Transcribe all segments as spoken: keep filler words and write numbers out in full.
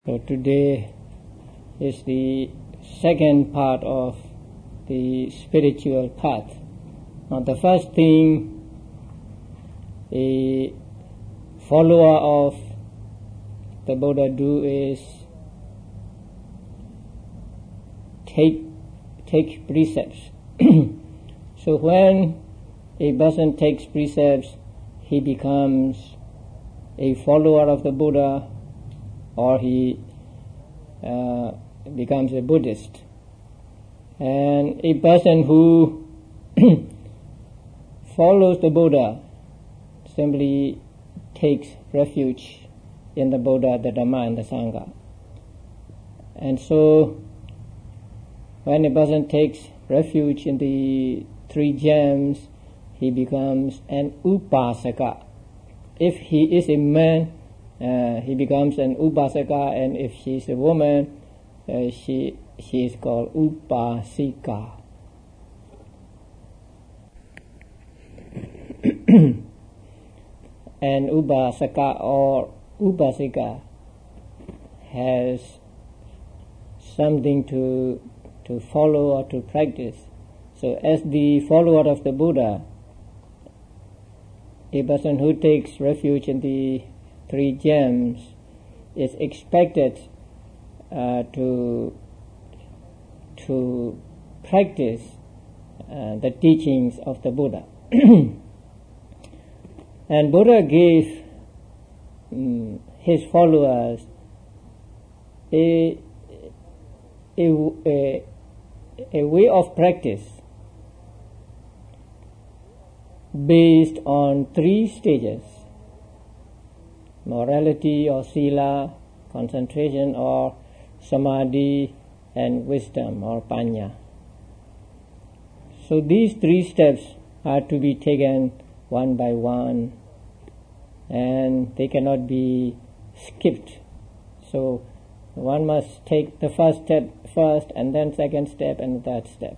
So today is the second part of the spiritual path. Now the first thing a follower of the Buddha do is take take precepts. So when a person takes precepts, he becomes a follower of the Buddha, or he uh, becomes a Buddhist. And a person who follows the Buddha simply takes refuge in the Buddha, the Dhamma, and the Sangha. And so when a person takes refuge in the three gems, he becomes an upasaka. If he is a man, Uh, he becomes an upasaka, and if she is a woman, uh, she she is called upasika. And upasaka or upasika has something to to follow or to practice. So as the follower of the Buddha, a person who takes refuge in the three gems is expected uh, to to practice uh, the teachings of the Buddha. And Buddha gave um, his followers a, a, a, a way of practice based on three stages: morality or sila, concentration or samadhi, and wisdom or panya. So these three steps are to be taken one by one, and they cannot be skipped. So one must take the first step first, and then second step, and third step.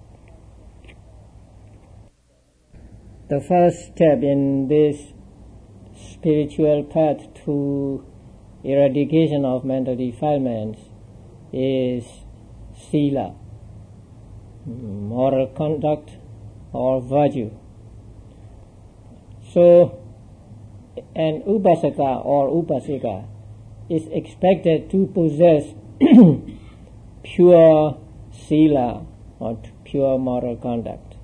The first step in this spiritual path to eradication of mental defilements is sila, moral conduct or virtue. So an upasaka or upasika is expected to possess pure sila or pure moral conduct.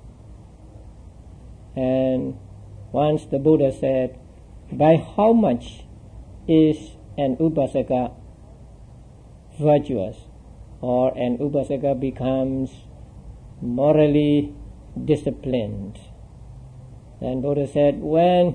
And once the Buddha said, by how much is an upasaka virtuous, or an upasaka becomes morally disciplined? And Buddha said, when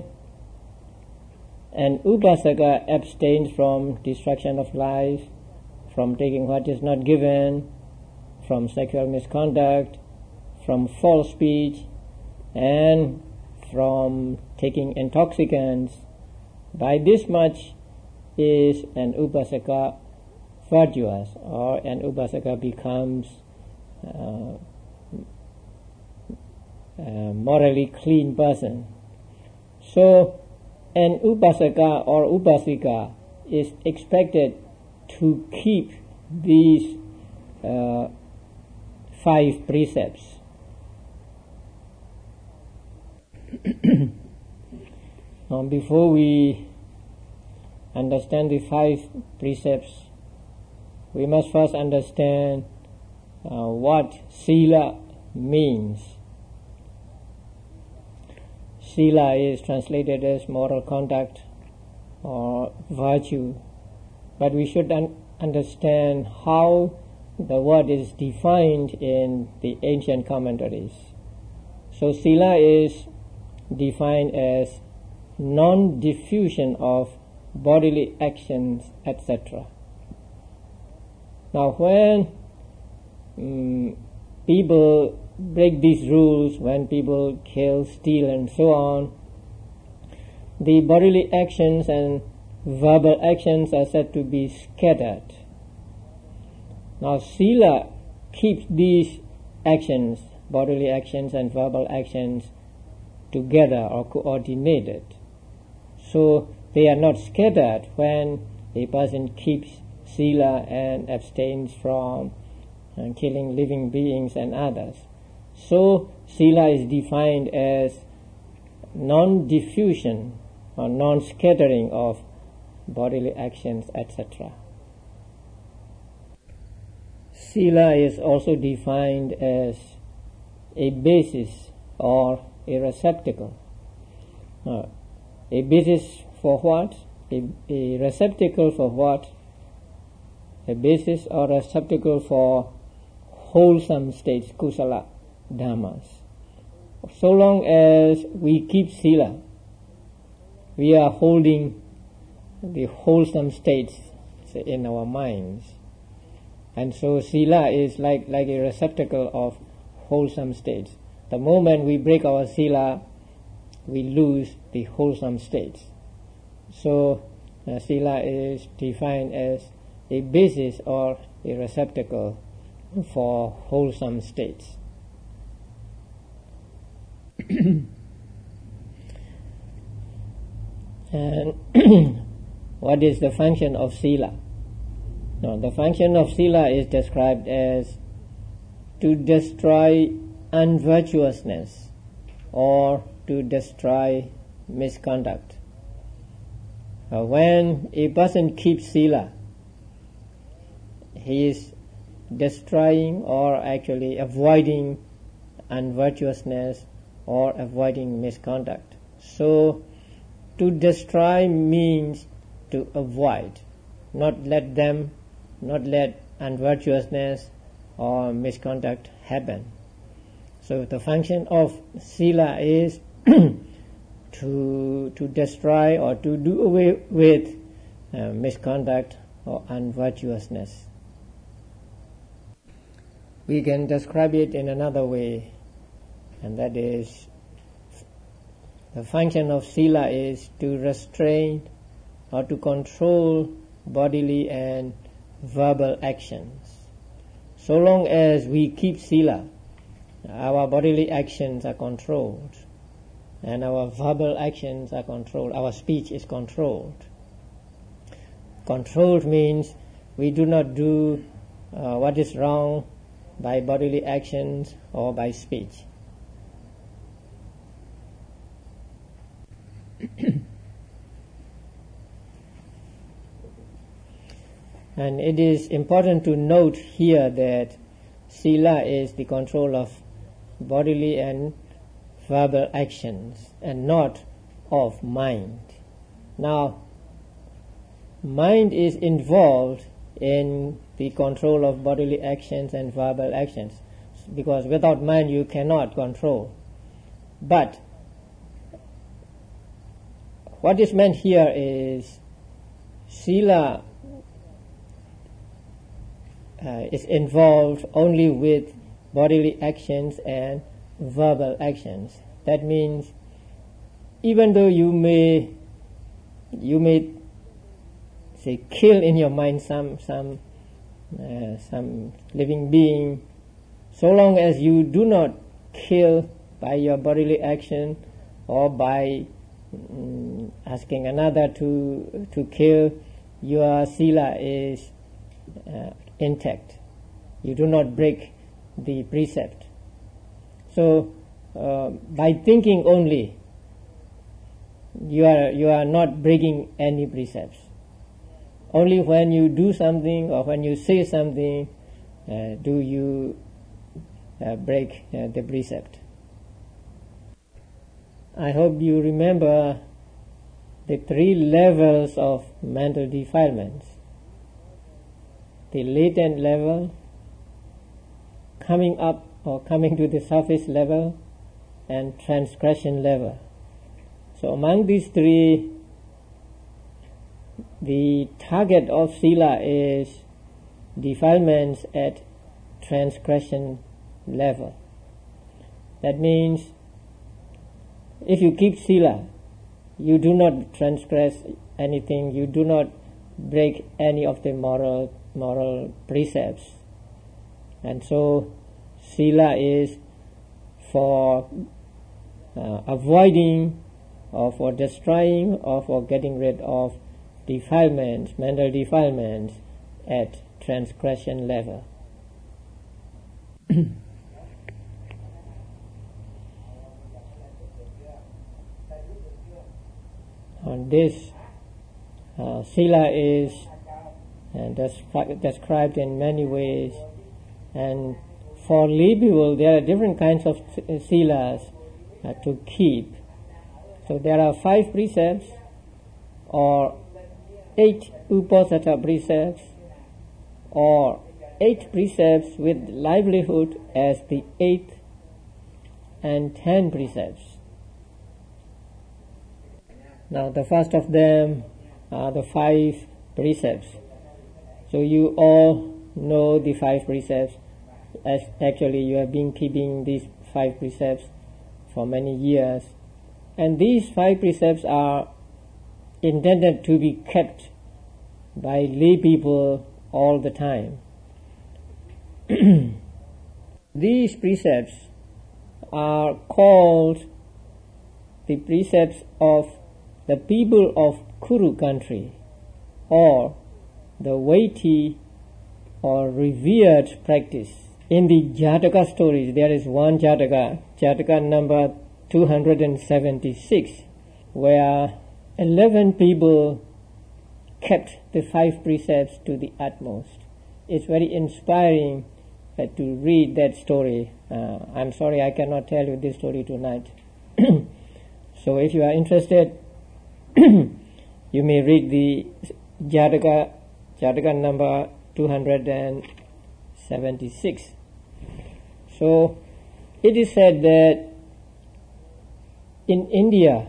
an upasaka abstains from destruction of life, from taking what is not given, from sexual misconduct, from false speech, and from taking intoxicants, by this much is an upasaka virtuous, or an upasaka becomes uh, a morally clean person. So an upasaka or upasika is expected to keep these uh, five precepts. Now, before we understand the five precepts, we must first understand uh, what sila means. Sila is translated as moral conduct or virtue, but we should un- understand how the word is defined in the ancient commentaries. So sila is defined as non-diffusion of bodily actions, et cetera. Now when um, people break these rules, when people kill, steal, and so on, the bodily actions and verbal actions are said to be scattered. Now sila keeps these actions, bodily actions and verbal actions, together or coordinated. So they are not scattered when a person keeps sila and abstains from uh, killing living beings and others. So sila is defined as non-diffusion or non-scattering of bodily actions, et cetera. Sila is also defined as a basis or a receptacle. Uh, a basis for what? A, a receptacle for what? A basis or receptacle for wholesome states, kusala dhammas. So long as we keep sila, we are holding the wholesome states in our minds. And so sila is like, like a receptacle of wholesome states. The moment we break our sila, we lose the wholesome states. So uh, sila is defined as a basis or a receptacle for wholesome states. And what is the function of sila? No, the function of sila is described as to destroy unvirtuousness or to destroy misconduct. Uh, when a person keeps sila, he is destroying or actually avoiding unvirtuousness or avoiding misconduct. So to destroy means to avoid, not let them, not let unvirtuousness or misconduct happen. So the function of sila is to to destroy or to do away with uh, misconduct or unvirtuousness. We can describe it in another way, and that is the function of sila is to restrain or to control bodily and verbal actions. So long as we keep sila, our bodily actions are controlled and our verbal actions are controlled, our speech is controlled. Controlled means we do not do uh, what is wrong by bodily actions or by speech. And it is important to note here that sila is the control of bodily and verbal actions and not of mind. Now, mind is involved in the control of bodily actions and verbal actions, because without mind you cannot control. But what is meant here is sila uh, is involved only with bodily actions and verbal actions. That means even though you may you may say kill in your mind some some uh, some living being, so long as you do not kill by your bodily action or by um, asking another to to kill, your sila is uh, intact. You do not break the precept. So uh, by thinking only, you are you are not breaking any precepts. Only when you do something or when you say something uh, do you uh, break uh, the precept. I hope you remember the three levels of mental defilements. The latent level, coming up or coming to the surface level, and transgression level. So among these three, the target of sila is defilements at transgression level. That means if you keep sila, you do not transgress anything, you do not break any of the moral moral precepts. And so sila is for uh, avoiding or for destroying or for getting rid of defilements, mental defilements at transgression level. On this, uh, sila is uh, descri- described in many ways, and for lay people there are different kinds of silas uh, to keep. So there are five precepts or eight uposatha precepts or eight precepts with livelihood as the eighth and ten precepts. Now the first of them are the five precepts. So you all know the five precepts, as actually you have been keeping these five precepts for many years. And these five precepts are intended to be kept by lay people all the time. These precepts are called the precepts of the people of Kuru country, or the weighty or revered practice. In the Jataka stories, there is one Jataka, Jataka number two hundred seventy-six, where eleven people kept the five precepts to the utmost. It's very inspiring uh, to read that story. Uh, I'm sorry I cannot tell you this story tonight. So if you are interested, you may read the Jataka, Jataka number two hundred seventy-six. So it is said that in India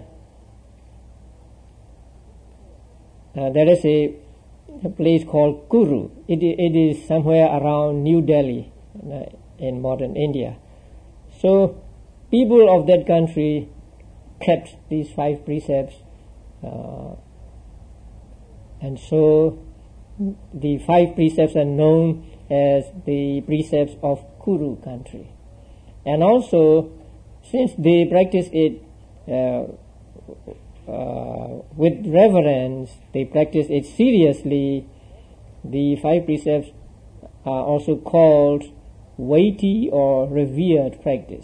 uh, there is a, a place called Kuru. It, it is somewhere around New Delhi uh, in modern India. So people of that country kept these five precepts, uh, and so the five precepts are known as the precepts of Kuru country. And also, since they practice it uh, uh, with reverence, they practice it seriously, the five precepts are also called weighty or revered practice.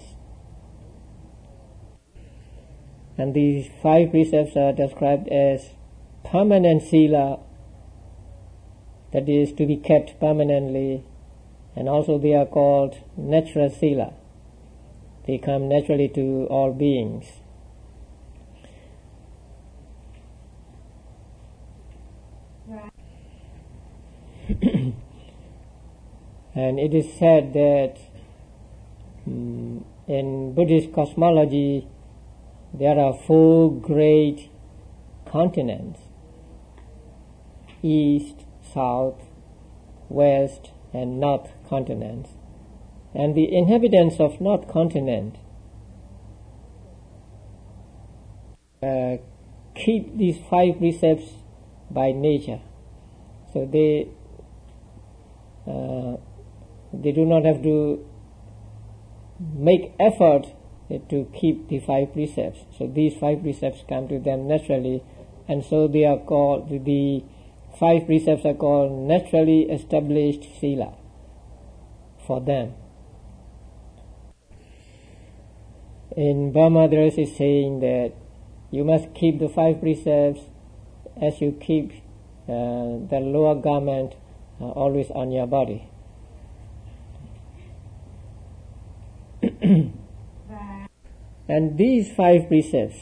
And these five precepts are described as permanent sila, that is to be kept permanently, and also they are called natural sila. They come naturally to all beings. And it is said that um, in Buddhist cosmology there are four great continents: East, South, West, and North continents. And the inhabitants of North continent uh, keep these five precepts by nature. So they uh, they do not have to make effort to keep the five precepts. So these five precepts come to them naturally, and so they are called, the five precepts are called naturally established sila for them. In Burma there is a saying that you must keep the five precepts as you keep uh, the lower garment uh, always on your body. And these five precepts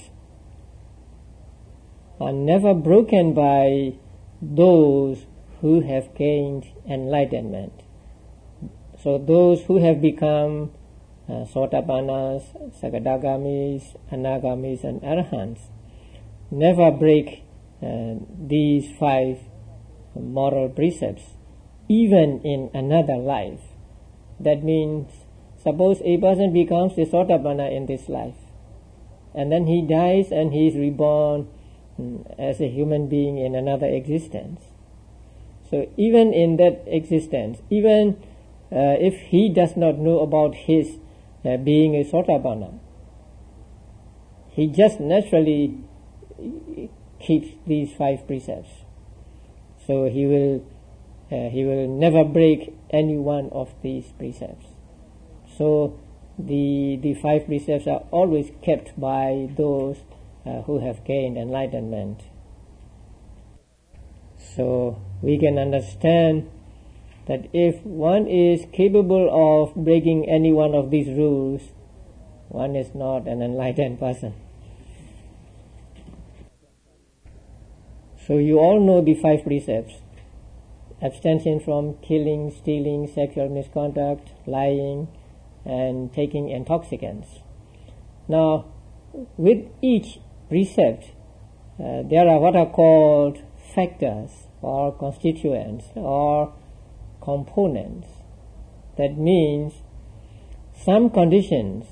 are never broken by those who have gained enlightenment. So those who have become uh, Sotapannas, Sakadagamis, Anagamis, and Arahants never break uh, these five moral precepts, even in another life. That means, suppose a person becomes a Sotapanna in this life, and then he dies and he is reborn as a human being in another existence. So even in that existence, even uh, if he does not know about his uh, being a Sotapanna, he just naturally keeps these five precepts. So he will uh, he will never break any one of these precepts. So the the five precepts are always kept by those uh, who have gained enlightenment. So we can understand that if one is capable of breaking any one of these rules, one is not an enlightened person. So you all know the five precepts: abstention from killing, stealing, sexual misconduct, lying, and taking intoxicants. Now, with each precept, uh, there are what are called factors or constituents or components. That means some conditions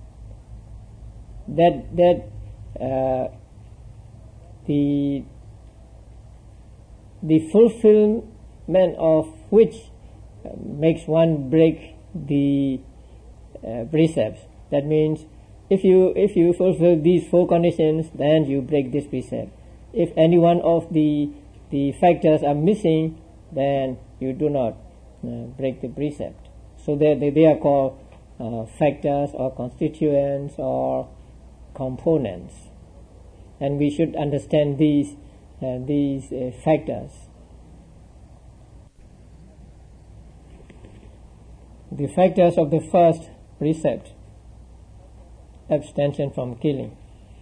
that that uh, the the fulfillment of which uh, makes one break the uh, precepts. That means if you if you fulfill these four conditions, then you break this precept. If any one of the the factors are missing, then you do not uh, break the precept. So they they, they are called uh, factors or constituents or components, and we should understand these uh, these uh, factors. The factors of the first precept: abstention from killing.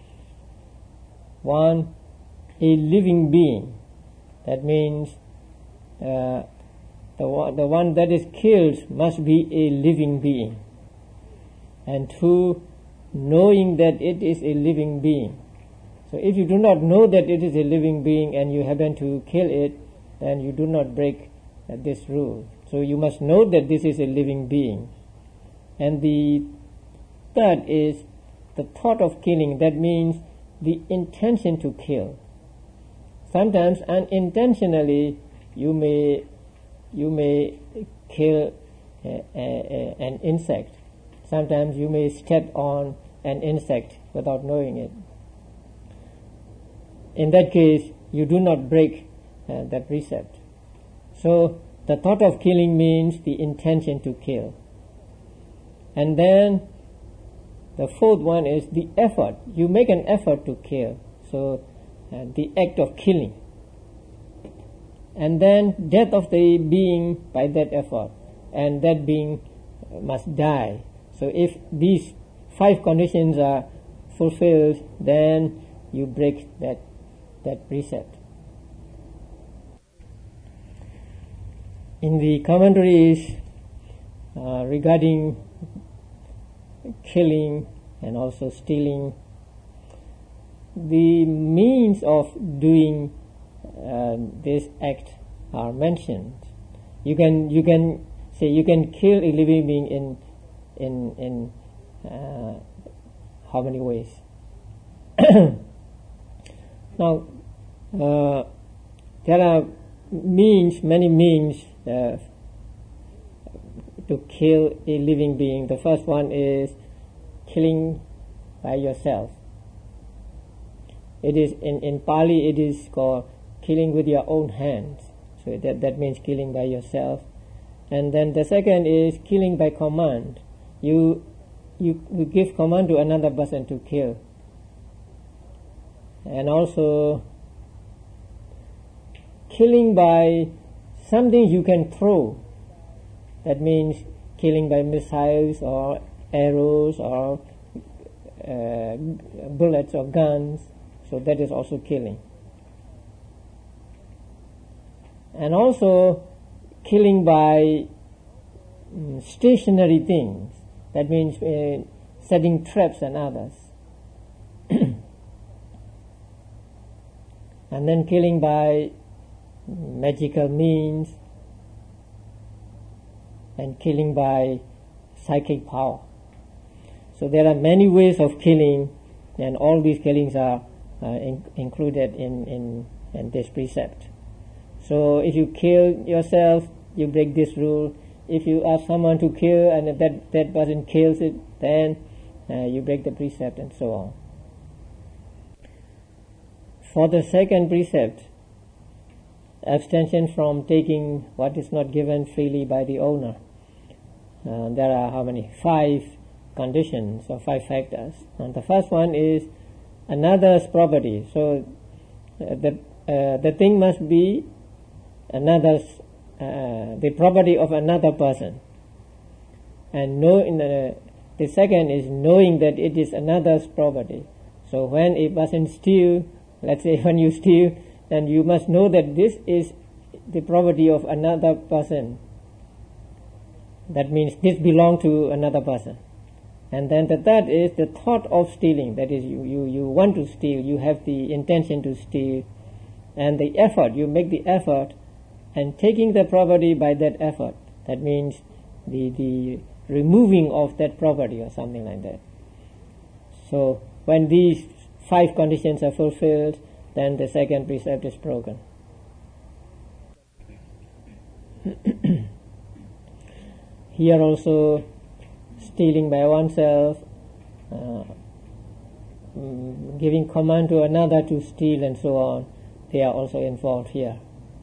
One, a living being. That means uh, the one, the one that is killed must be a living being. And two, knowing that it is a living being. So if you do not know that it is a living being and you happen to kill it, then you do not break uh, this rule. So you must know that this is a living being. And the third is the thought of killing. That means the intention to kill. Sometimes unintentionally you may you may kill a, a, a, an insect. Sometimes you may step on an insect without knowing it. In that case, you do not break uh, the precept. So the thought of killing means the intention to kill. And then the fourth one is the effort. You make an effort to kill. So uh, the act of killing. And then death of the being by that effort. And that being must die. So if these five conditions are fulfilled, then you break that that precept. In the commentaries uh, regarding killing and also stealing, the means of doing uh, this act are mentioned. You can you can say you can kill a living being in in in uh, how many ways? Now, uh, there are means, many means uh, to kill a living being. The first one is killing by yourself. It is in, in Pali it is called killing with your own hands. So that, that means killing by yourself. And then the second is killing by command. You, you, you give command to another person to kill. And also killing by something you can throw. That means killing by missiles or arrows or uh, bullets or guns. So that is also killing. And also killing by um, stationary things. That means uh, setting traps and others. And then killing by magical means, and killing by psychic power. So there are many ways of killing, and all these killings are uh, in, included in, in, in this precept. So if you kill yourself, you break this rule. If you ask someone to kill and that, that person kills it, then uh, you break the precept, and so on. For the second precept, abstention from taking what is not given freely by the owner. Uh, there are how many? Five conditions or five factors. And the first one is another's property. So uh, the uh, the thing must be another's, uh, the property of another person. And know in the, the second is knowing that it is another's property. So when a person steals, let's say when you steal, then you must know that this is the property of another person. That means this belongs to another person. And then the third is the thought of stealing. That is, you, you, you want to steal, you have the intention to steal, and the effort, you make the effort, and taking the property by that effort. That means the, the removing of that property or something like that. So when these five conditions are fulfilled, then the second precept is broken. Here also, stealing by oneself, uh, giving command to another to steal and so on, they are also involved here.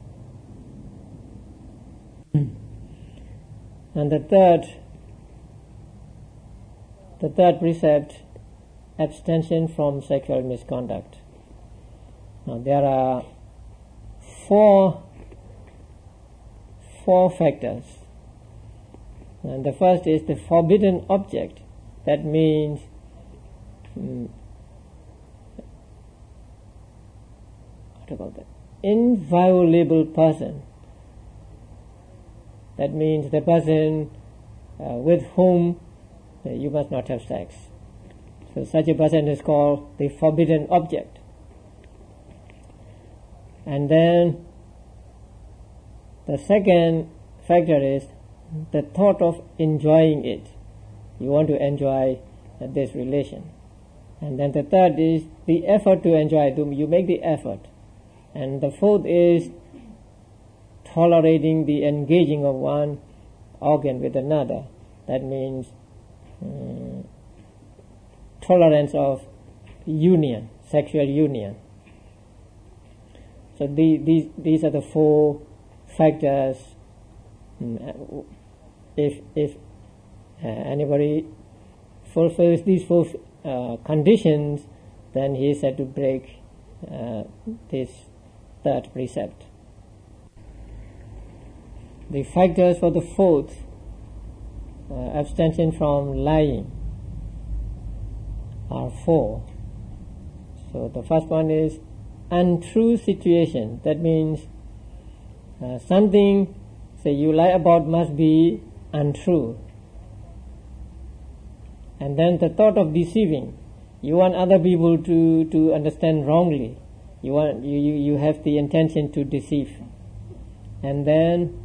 And the third, the third precept, abstention from sexual misconduct. Now there are four, four factors. And the first is the forbidden object. That means um, what to call that? Inviolable person. That means the person uh, with whom uh, you must not have sex. So such a person is called the forbidden object. And then the second factor is the thought of enjoying it. You want to enjoy uh, this relation. And then the third is the effort to enjoy it. You make the effort. And the fourth is tolerating the engaging of one organ with another. That means um, tolerance of union, sexual union. So the, these these are the four factors. If if uh, anybody fulfills these four uh, conditions, then he is said to break uh, this third precept. The factors for the fourth, uh, abstention from lying, are four. So the first one is untrue situation. That means uh, something, say you lie about, must be untrue. And then the thought of deceiving. You want other people to, to understand wrongly. You want you, you, you have the intention to deceive. And then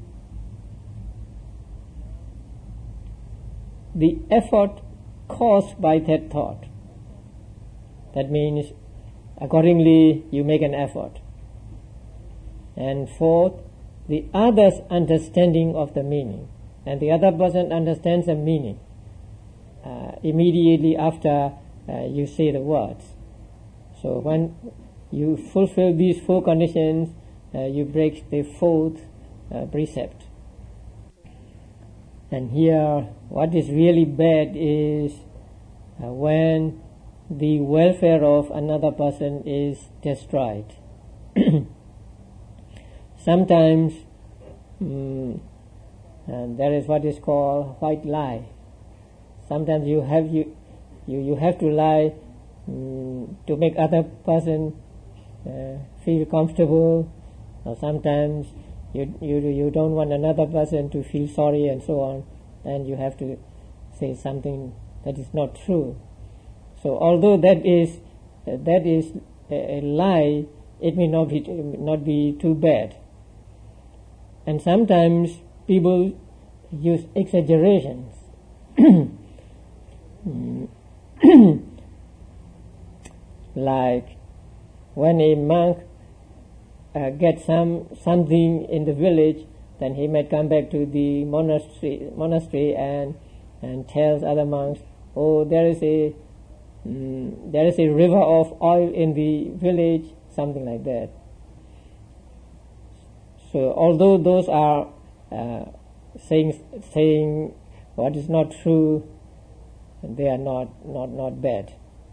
the effort caused by that thought. That means accordingly you make an effort. And fourth, the other's understanding of the meaning. And the other person understands the meaning uh, immediately after uh, you say the words. So when you fulfill these four conditions, uh, you break the fourth uh, precept. And here, what is really bad is uh, when the welfare of another person is destroyed. Sometimes um, and there is what is called white lie. Sometimes you have you you, you have to lie um, to make other person uh, feel comfortable, or sometimes you you you don't want another person to feel sorry and so on, and you have to say something that is not true. So although that is uh, that is a, a lie, it may not be not be too bad. And sometimes people use exaggerations. Like when a monk uh, gets some something in the village, then he might come back to the monastery monastery and and tells other monks, "Oh, there is a um, there is a river of oil in the village," something like that. So although those are uh, saying saying what is not true, they are not, not, not bad.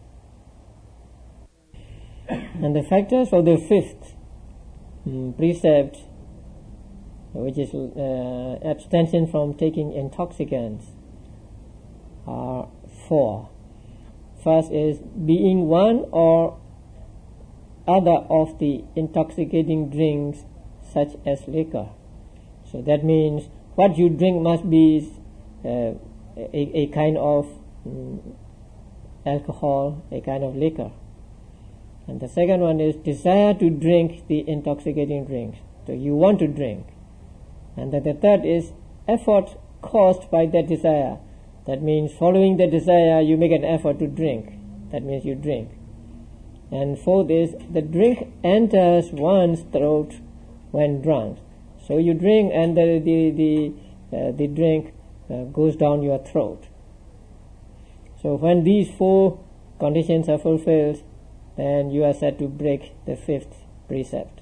And the factors of the fifth um, precept, which is uh, abstention from taking intoxicants, are four. First is being one or other of the intoxicating drinks such as liquor. So that means what you drink must be uh, a, a kind of um, alcohol, a kind of liquor. And the second one is desire to drink the intoxicating drinks. So you want to drink. And then the third is effort caused by that desire. That means following the desire, you make an effort to drink. That means you drink. And fourth is the drink enters one's throat when drunk. So you drink and the the the, uh, the drink uh, goes down your throat. So when these four conditions are fulfilled, then you are said to break the fifth precept.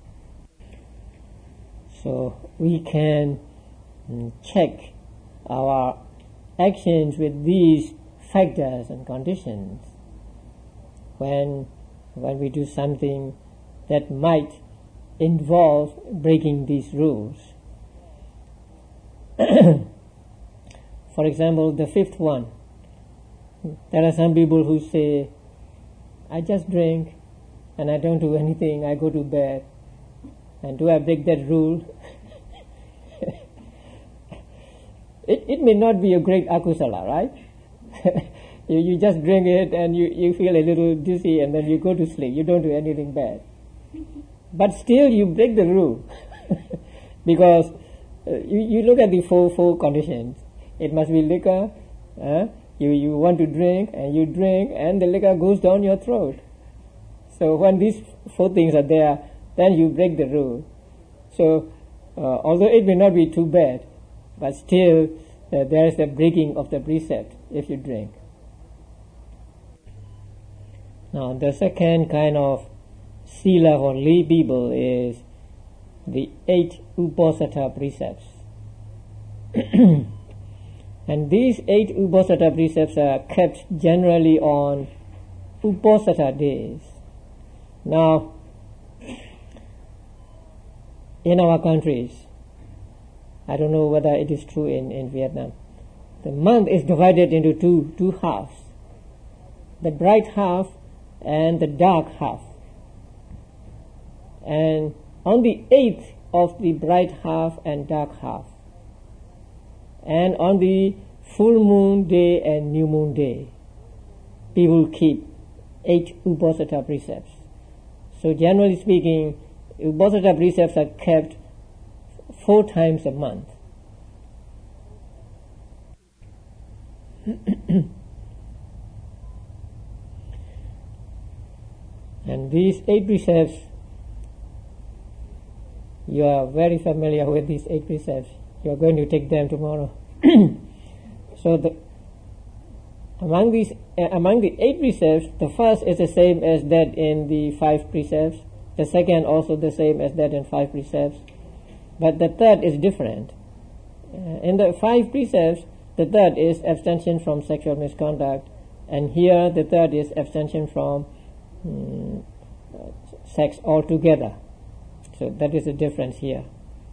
So we can mm, check our actions with these factors and conditions when when we do something that might involve breaking these rules. For example, the fifth one, there are some people who say, I just drink and I don't do anything, I go to bed. And do I break that rule? it, it may not be a great akusala, right? you, you just drink it and you, you feel a little dizzy and then you go to sleep. You don't do anything bad. But still you break the rule. Because uh, you, you look at the four, four conditions. It must be liquor. Uh, you, you want to drink and you drink and the liquor goes down your throat. So when these four things are there, then you break the rule. So, uh, although it may not be too bad, but still uh, there is a breaking of the precept if you drink. Now, the second kind of sila for lay people is the eight uposatha precepts. And these eight uposatha precepts are kept generally on uposatha days. Now, in our countries, I don't know whether it is true in, in Vietnam, the month is divided into two, two halves, the bright half and the dark half. And on the eighth of the bright half and dark half, and on the full moon day and new moon day, people keep eight uposatha precepts. So generally speaking, uposatha precepts are kept four times a month. And these eight precepts, you are very familiar with these eight precepts. You are going to take them tomorrow. So the, among these, uh, among the eight precepts, the first is the same as that in the five precepts. The second also the same as that in five precepts. But the third is different. Uh, in the five precepts, the third is abstention from sexual misconduct. And here the third is abstention from um, sex altogether. So that is the difference here.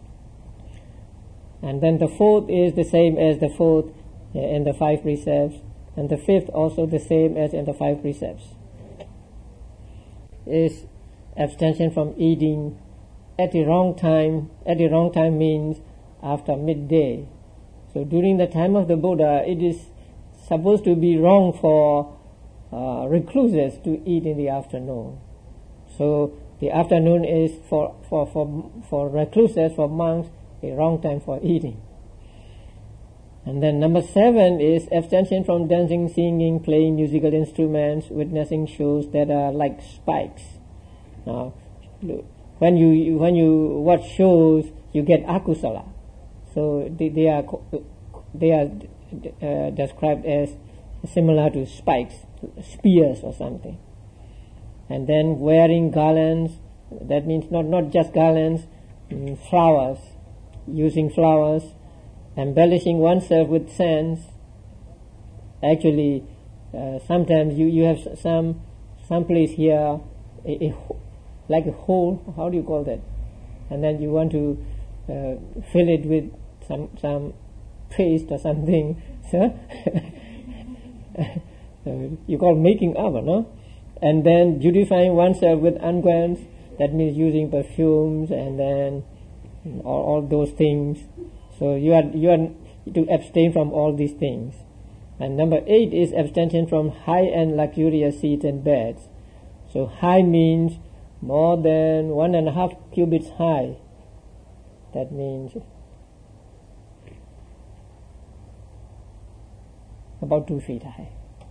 And then the fourth is the same as the fourth uh, in the five precepts. And the fifth also the same as in the five precepts. Is abstention from eating at the wrong time. At the wrong time means after midday. So during the time of the Buddha, it is supposed to be wrong for uh, recluses to eat in the afternoon. So the afternoon is for, for, for, for recluses, for monks, a wrong time for eating. And then number seven is abstention from dancing, singing, playing musical instruments, witnessing shows that are like spikes. Now, when you when you watch shows, you get akusala. So they, they are they are uh, described as similar to spikes, spears or something. And then wearing garlands, that means not, not just garlands, mm, flowers, using flowers, embellishing oneself with scents. Actually, uh, sometimes you, you have some some place here, a, a, like a hole, how do you call that? And then you want to uh, fill it with some some paste or something. So you call making up, no? And then beautifying oneself with unguents, that means using perfumes and then all, all those things. So you are you are to abstain from all these things. And number eight is abstention from high-end luxurious seats and beds. So high means more than one and a half cubits high. That means about two feet high.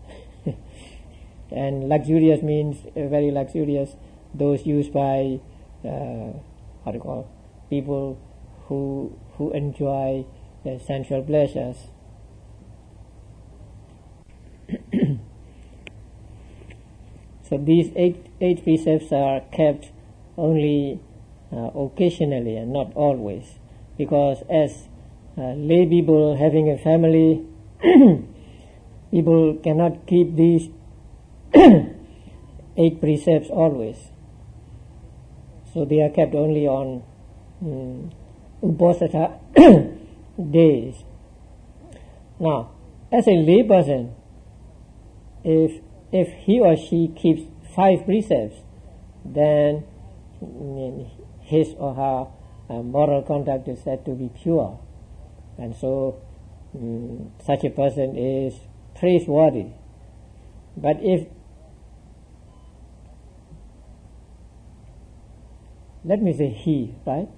And luxurious means uh, very luxurious, those used by uh, how do you call people who who enjoy uh, sensual pleasures. So these eight eight precepts are kept only uh, occasionally and not always, because as uh, lay people having a family, people cannot keep these eight precepts always. So they are kept only on um, Uposatha days. Now, as a lay person, if if he or she keeps five precepts, then his or her uh, moral conduct is said to be pure, and so um, such a person is praiseworthy. But if, let me say he, right?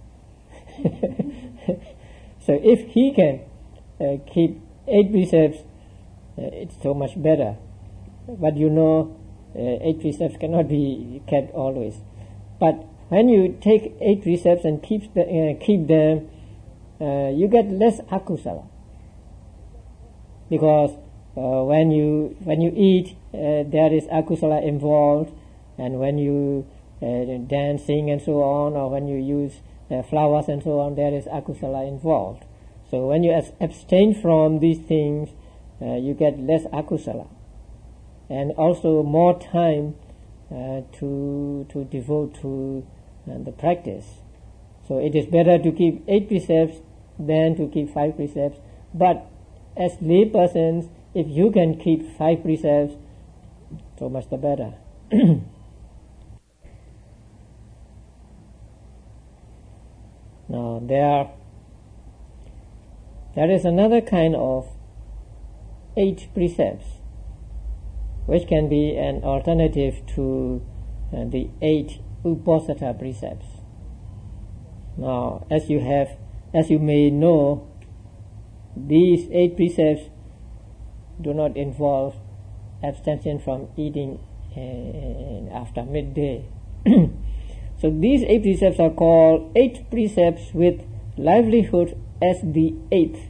So if he can uh, keep eight precepts, uh, it's so much better. But you know, uh, eight precepts cannot be kept always. But when you take eight precepts and keep the, uh, keep them, uh, you get less akusala. Because uh, when you when you eat, uh, there is akusala involved, and when you uh, dance, sing, and so on, or when you use uh, flowers and so on, there is akusala involved. So when you as- abstain from these things, uh, you get less akusala, and also more time uh, to to devote to uh, the practice. So it is better to keep eight precepts than to keep five precepts. But as lay persons, if you can keep five precepts, so much the better. Now there there is another kind of eight precepts, which can be an alternative to uh, the eight Uposatha precepts. Now, as you have, as you may know, these eight precepts do not involve abstention from eating uh, after midday. So these eight precepts are called eight precepts with livelihood as the eighth.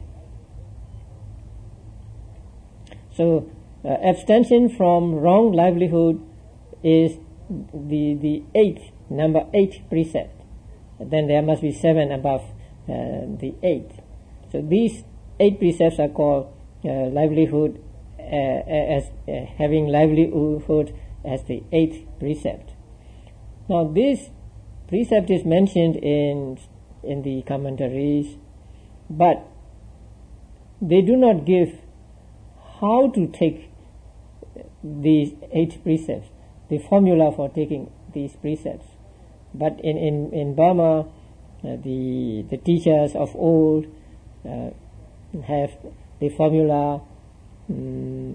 So uh, abstention from wrong livelihood is the the eighth, number eight precept. Then there must be seven above uh, the eighth. So these eight precepts are called uh, livelihood uh, as uh, having livelihood as the eighth precept. Now this precept is mentioned in in the commentaries, but they do not give how to take these eight precepts, the formula for taking these precepts. But in, in, in Burma, uh, the the teachers of old uh, have the formula um,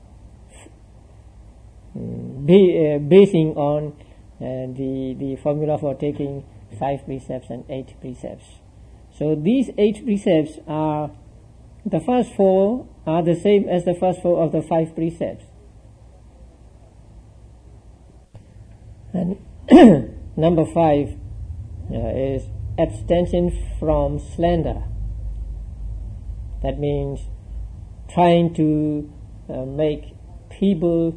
be, uh, basing on uh, the the formula for taking five precepts and eight precepts. So these eight precepts are, the first four are the same as the first four of the five precepts. And number five uh, is abstention from slander. That means trying to uh, make people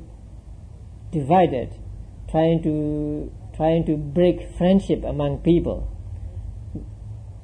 divided, trying to trying to break friendship among people.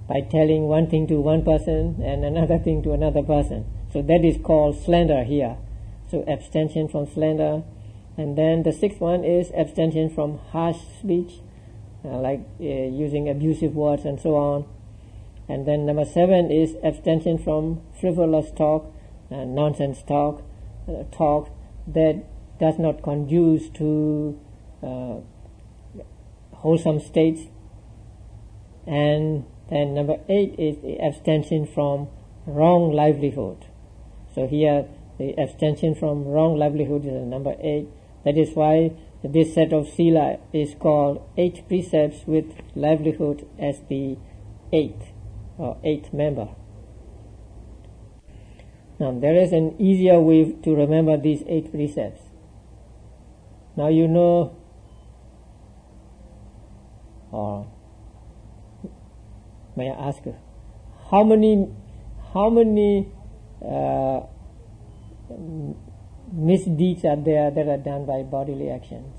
by telling one thing to one person and another thing to another person. So that is called slander here. So abstention from slander. And then the sixth one is abstention from harsh speech, uh, like uh, using abusive words and so on. And then number seven is abstention from frivolous talk, uh, nonsense talk, uh, talk that does not conduce to uh, wholesome states. And then number eight is the abstention from wrong livelihood. So here the abstention from wrong livelihood is number eight. That is why this set of sila is called eight precepts with livelihood as the eighth or eighth member. Now there is an easier way to remember these eight precepts. Now you know, or may I ask you, how many, how many uh, misdeeds are there that are done by bodily actions?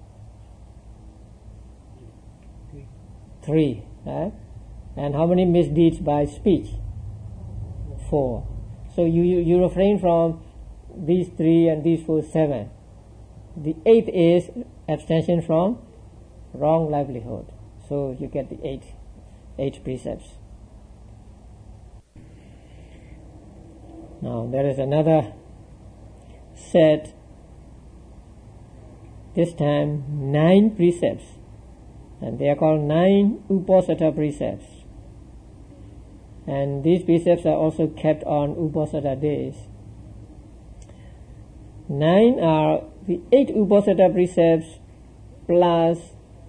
Three. Three. Right? And how many misdeeds by speech? Four. So you, you, you refrain from these three and these four, seven. The eighth is abstention from wrong livelihood. So you get the eight, eight precepts. Now there is another set, this time nine precepts, and they are called nine Uposatha precepts. And these precepts are also kept on Uposatha days. Nine are the eight Uposatha precepts plus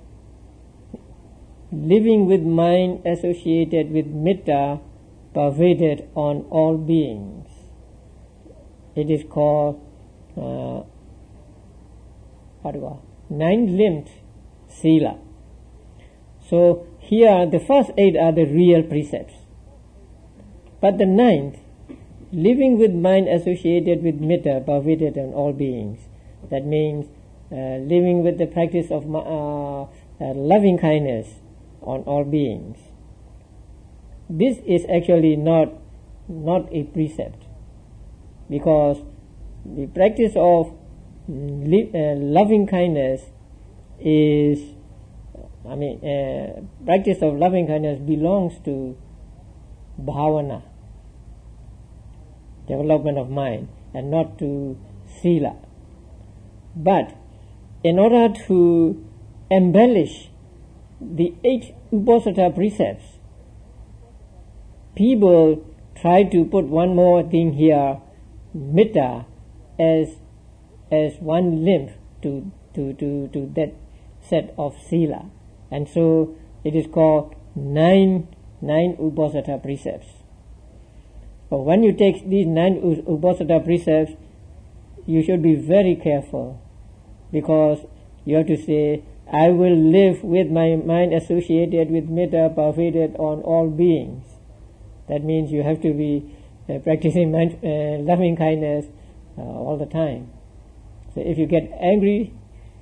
living with mind associated with mettā pervaded on all beings. It is called uh, what do you call? Nine-limbed sila. So here the first eight are the real precepts. But the ninth, living with mind associated with mettā pervaded on all beings. That means uh, living with the practice of uh, uh, loving kindness on all beings. This is actually not not a precept, because the practice of li- uh, loving kindness is, I mean, uh, practice of loving kindness belongs to bhavana, development of mind, and not to sila. But in order to embellish the eight Uposatha precepts, people try to put one more thing here, mettā, as as one limb to to to to that set of sila, and so it is called nine nine Uposatha precepts. But when you take these nine Uposatha precepts, you should be very careful, because you have to say, I will live with my mind associated with mettā pervaded on all beings. That means you have to be uh, practicing mind, uh, loving kindness uh, all the time. So if you get angry,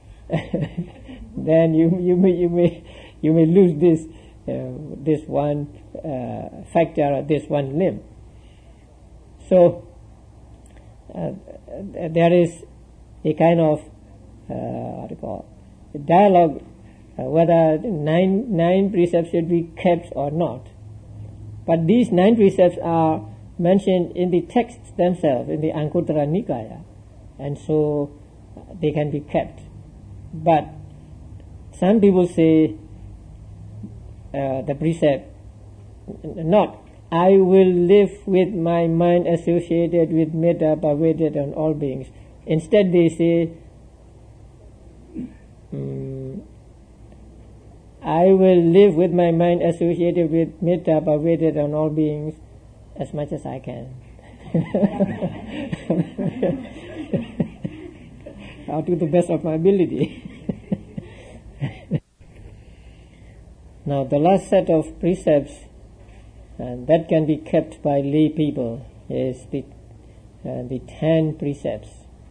then you you may you may you may lose this uh, this one uh, factor or this one limb. So uh, there is a kind of uh, what do you call it, dialogue uh, whether nine nine precepts should be kept or not. But these nine precepts are mentioned in the texts themselves, in the Anguttara Nikaya, and so they can be kept. But some people say uh, the precept, not, I will live with my mind associated with mettā pervaded on all beings. Instead they say, um, I will live with my mind associated with mettā pervaded on all beings as much as I can. I'll do the best of my ability. Now the last set of precepts and that can be kept by lay people is the uh, the ten precepts.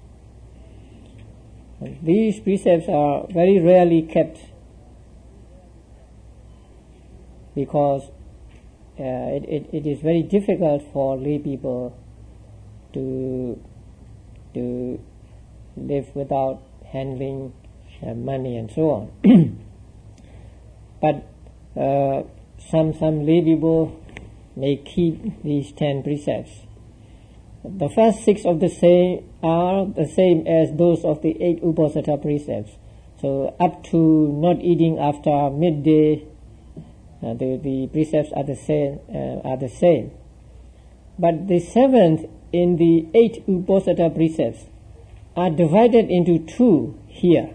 And these precepts are very rarely kept, because uh, it, it, it is very difficult for lay people to to live without handling uh, money and so on. But uh, some some lay people may keep these ten precepts. The first six of the same are the same as those of the eight Uposatha precepts. So up to not eating after midday, uh, the the precepts are the same. Uh, are the same. But the seventh in the eight Uposatha precepts are divided into two here.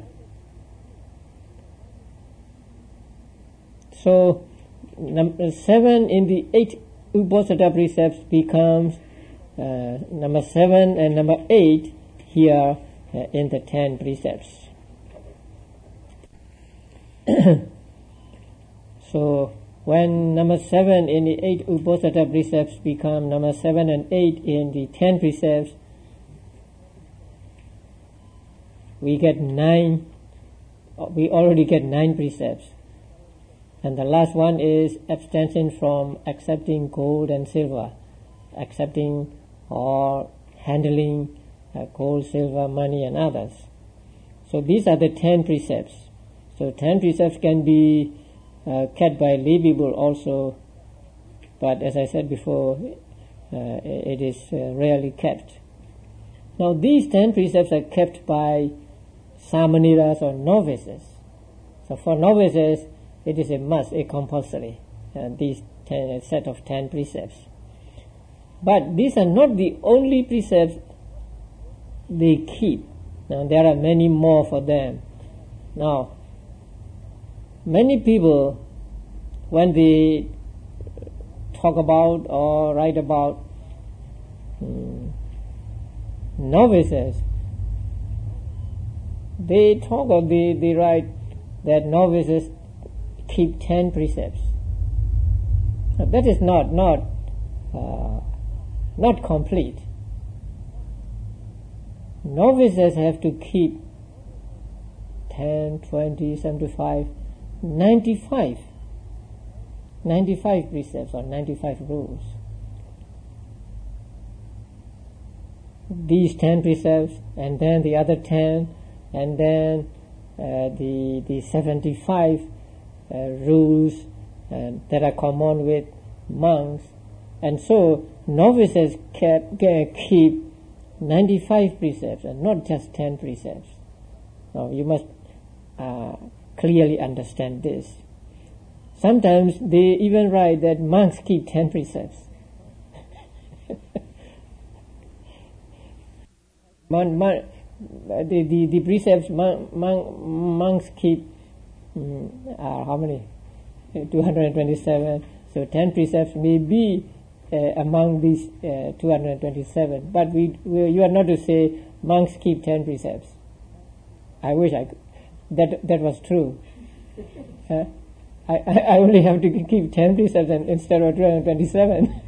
So number seven in the eight Uposatha precepts becomes uh, number seven and number eight here uh, in the ten precepts. So when number seven in the eight Uposatha precepts become number seven and eight in the ten precepts, we get nine, we already get nine precepts. And the last one is abstention from accepting gold and silver, accepting or handling uh, gold, silver, money and others. So these are the ten precepts. So ten precepts can be uh, kept by lay people also, but as I said before, uh, it is uh, rarely kept. Now these ten precepts are kept by Samaniras or novices. So for novices, it is a must, a compulsory, uh, these ten, a set of ten precepts. But these are not the only precepts they keep. Now there are many more for them. Now, many people, when they talk about or write about um, novices, they talk or they, they write that novices keep ten precepts. Now, that is not not uh, not complete. Novices have to keep ten, twenty, seventy-five, ninety-five, ninety-five precepts or ninety-five rules. These ten precepts, and then the other ten, and then uh, the the seventy-five uh, rules uh, that are common with monks, and so novices can, can keep ninety-five precepts and not just ten precepts. Now you must uh, clearly understand this. Sometimes they even write that monks keep ten precepts. Mon, mon, the, the, the precepts mon, mon, monks keep um, are how many? two hundred twenty-seven. So ten precepts may be uh, among these uh, two hundred twenty-seven. But we, we you are not to say monks keep ten precepts. I wish I could. That that was true. Uh, I, I only have to keep ten precepts and, instead of two hundred twenty-seven.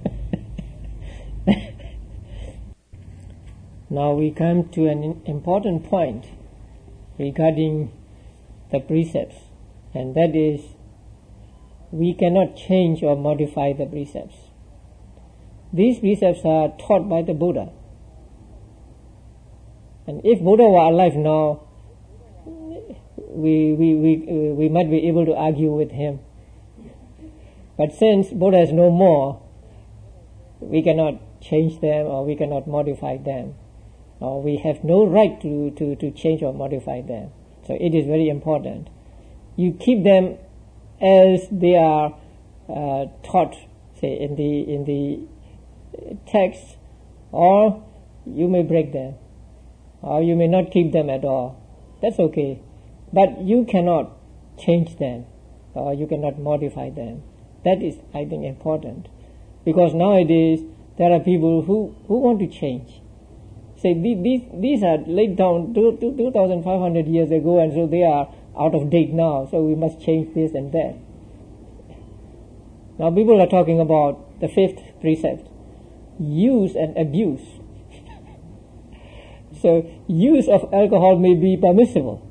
Now we come to an important point regarding the precepts, and that is we cannot change or modify the precepts. These precepts are taught by the Buddha. And if Buddha were alive now, we, we, we, we might be able to argue with him. But since Buddha is no more, we cannot change them or we cannot modify them. Or we have no right to, to, to change or modify them. So it is very important. You keep them as they are uh, taught, say, in the in the text, or you may break them, or you may not keep them at all. That's okay. But you cannot change them, or you cannot modify them. That is, I think, important. Because nowadays, there are people who, who want to change. Say, these, these are laid down two, two, two thousand five hundred years ago, and so they are out of date now, so we must change this and that. Now people are talking about the fifth precept, use and abuse. So use of alcohol may be permissible.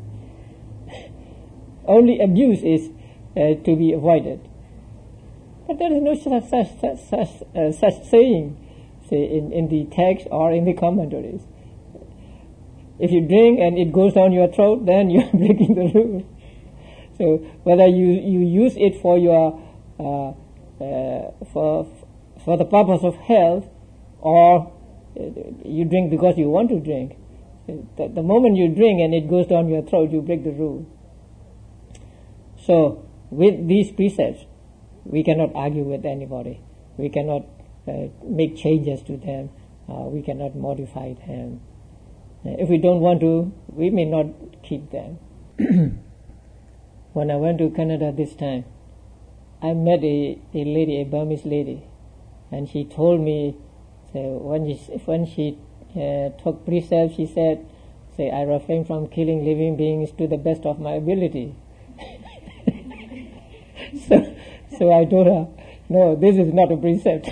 Only abuse is uh, to be avoided. But there is no such, such, such, such, uh, such saying, say, in, in the text or in the commentaries. If you drink and it goes down your throat, then you are breaking the rule. So whether you, you use it for your uh, uh, for for the purpose of health, or you drink because you want to drink, the, the moment you drink and it goes down your throat, you break the rule. So with these precepts, we cannot argue with anybody. We cannot uh, make changes to them. Uh, we cannot modify them. Uh, if we don't want to, we may not keep them. When I went to Canada this time, I met a, a lady, a Burmese lady, and she told me, so when she, when she uh, took precepts, she said, say, I refrain from killing living beings to the best of my ability. so, so I told her, no, this is not a precept.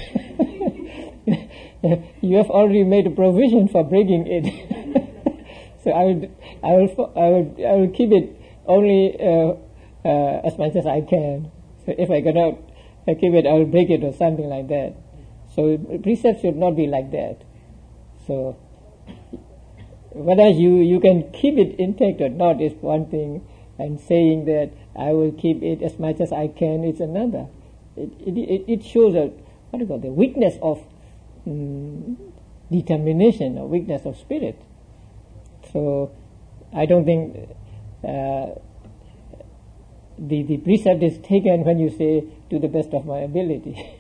You have already made a provision for breaking it. So I will, I will, I will, I will keep it only uh, uh, as much as I can. So if I cannot uh, keep it, I will break it or something like that. So precepts should not be like that. So whether you, you can keep it intact or not is one thing, and saying that I will keep it as much as I can is another. It it, it shows a, what do you call the weakness of um, determination or weakness of spirit. So I don't think uh, the the precept is taken when you say to the best of my ability.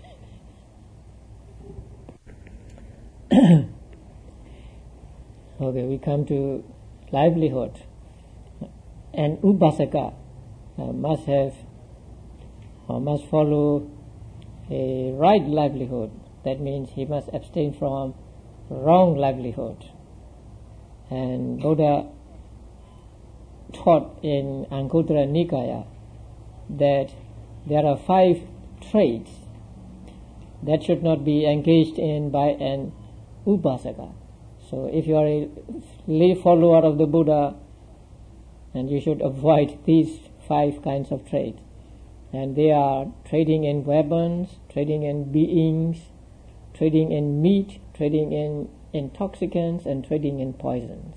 Okay, we come to livelihood. An upasaka uh, must have or must follow a right livelihood. That means he must abstain from wrong livelihood. And Buddha taught in Anguttara Nikaya that there are five traits that should not be engaged in by an upasaka. So if you are a lay follower of the Buddha, and you should avoid these five kinds of traits. And they are trading in weapons, trading in beings, trading in meat, trading in intoxicants, and trading in poisons.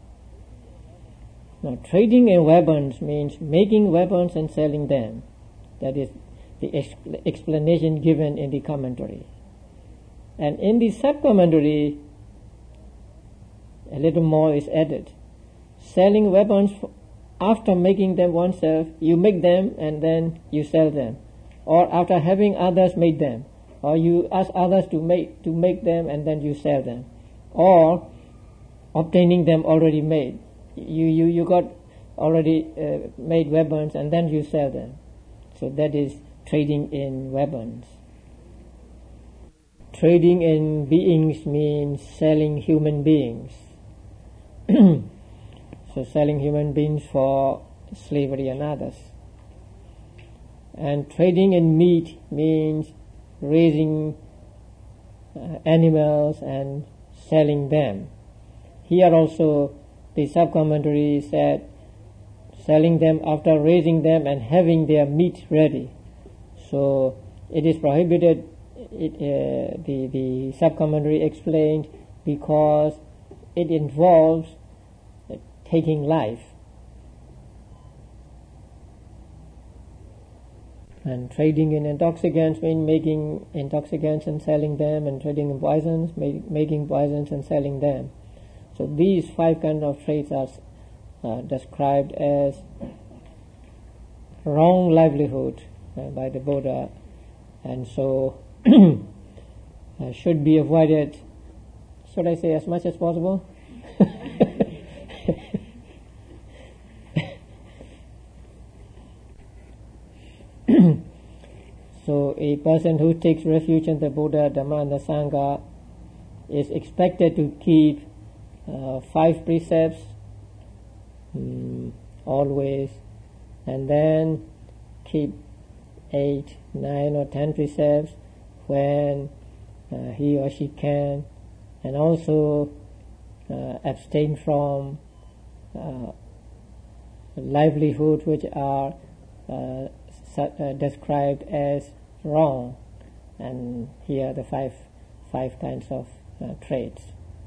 Now, trading in weapons means making weapons and selling them. That is the ex- explanation given in the commentary. And in the sub-commentary, a little more is added. Selling weapons after making them oneself, you make them and then you sell them. Or after having others make them. Or you ask others to make to make them and then you sell them. Or obtaining them already made. You you, you got already uh, made weapons and then you sell them. So that is trading in weapons. Trading in beings means selling human beings. So selling human beings for slavery and others. And trading in meat means raising uh, animals and selling them. Here also the sub-commentary said selling them after raising them and having their meat ready. So it is prohibited, it, uh, the, the sub-commentary explained, because it involves taking life. And trading in intoxicants means making intoxicants and selling them, and trading in poisons, make, making poisons and selling them. So these five kinds of traits are uh, described as wrong livelihood uh, by the Buddha, and so uh, should be avoided, should I say, as much as possible? So a person who takes refuge in the Buddha, Dhamma and the Sangha is expected to keep uh, five precepts um, always, and then keep eight, nine or ten precepts when uh, he or she can, and also uh, abstain from uh, livelihood which are uh, Uh, described as wrong. And here are the five five kinds of uh, traits.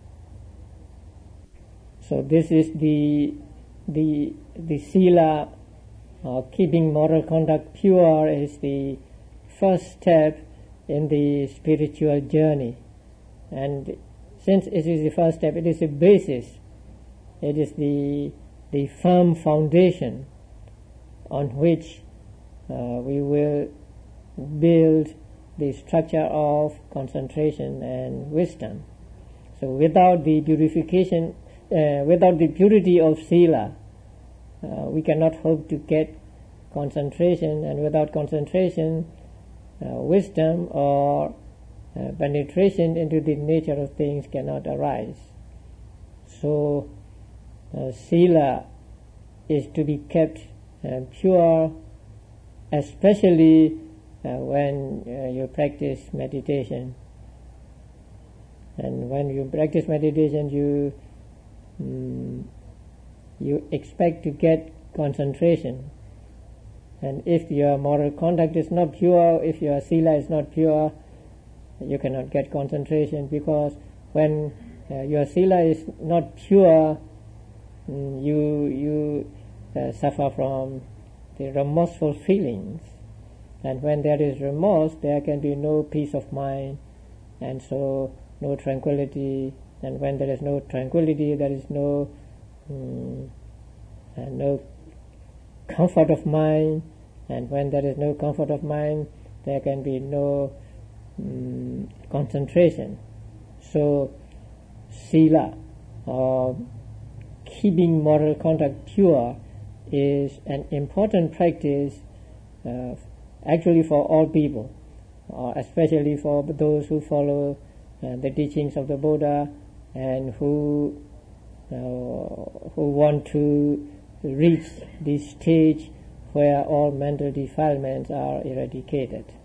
So this is the the the sila, or keeping moral conduct pure, is the first step in the spiritual journey. And since it is the first step, it is a basis. It is the the firm foundation on which uh, we will build the structure of concentration and wisdom. So without the purification, uh, without the purity of sila, uh, we cannot hope to get concentration, and without concentration, uh, wisdom or uh, penetration into the nature of things cannot arise. So uh, sila is to be kept uh, pure, especially uh, when uh, you practice meditation. And when you practice meditation, you um, you expect to get concentration. And if your moral conduct is not pure, if your sila is not pure, you cannot get concentration, because when uh, your sila is not pure, um, you you uh, suffer from the remorseful feelings. And when there is remorse, there can be no peace of mind, and so no tranquility. And when there is no tranquility, there is no um, uh, no comfort of mind. And when there is no comfort of mind, there can be no um, concentration. So sila, or keeping moral conduct pure, is an important practice uh, actually for all people, uh, especially for those who follow uh, the teachings of the Buddha, and who uh, who want to reach this stage where all mental defilements are eradicated.